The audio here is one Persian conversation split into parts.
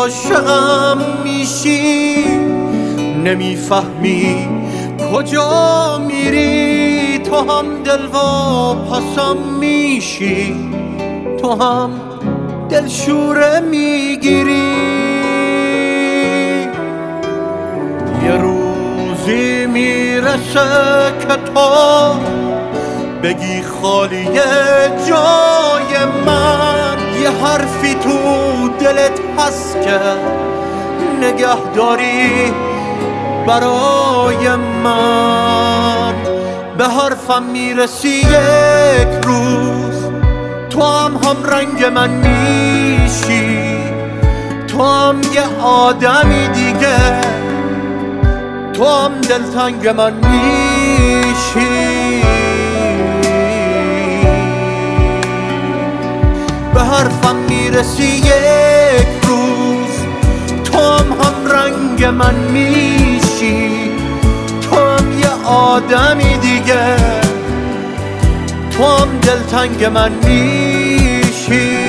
عاشقم میشی، نمیفهمی کجا میری. تو هم دلواپسم میشی، تو هم دلشوره میگیری. یه روزی میرسه که تو بگی خالیه جای من. یه حرفی تو دلت هست که نگهداری برای من. به حرفم میرسی یک روز، تو هم رنگ من میشی. تو هم یه آدمی دیگه، تو هم دلتنگ من میشی. به حرفم میرسی یک روز، تو هم رنگ من میشی. تو هم یه آدمی دیگه، تو هم دلتنگ من میشی.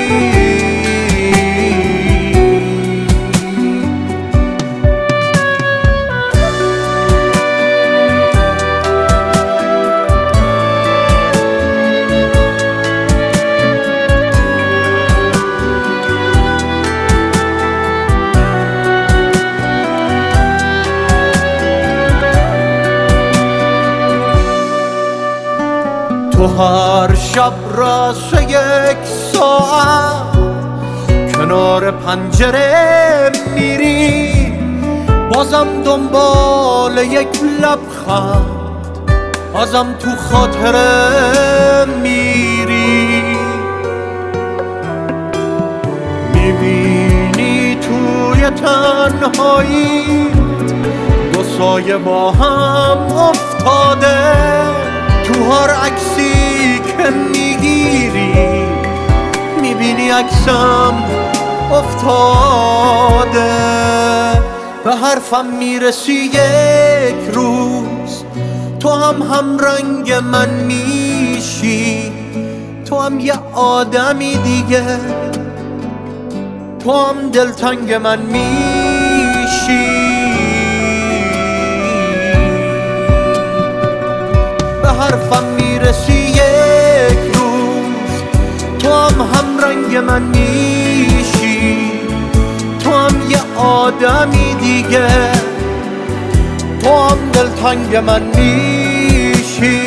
تو هر شب راسه یک ساعت کنار پنجره میری، بازم دنبال یک لبخند ازم تو خاطره میری. میبینی توی تنهایی دو سایه با هم افتاده، تو هر عکسی که میگیری میبینی عکسم افتاده. به حرفم میرسی یک روز، تو هم رنگ من میشی. تو هم یه آدمی دیگه، تو هم دلتنگ من میشی. به حرفم میرسی یک روز، تو هم رنگ من میشی. تو هم یه آدمی دیگه، تو هم دلتنگ من میشی.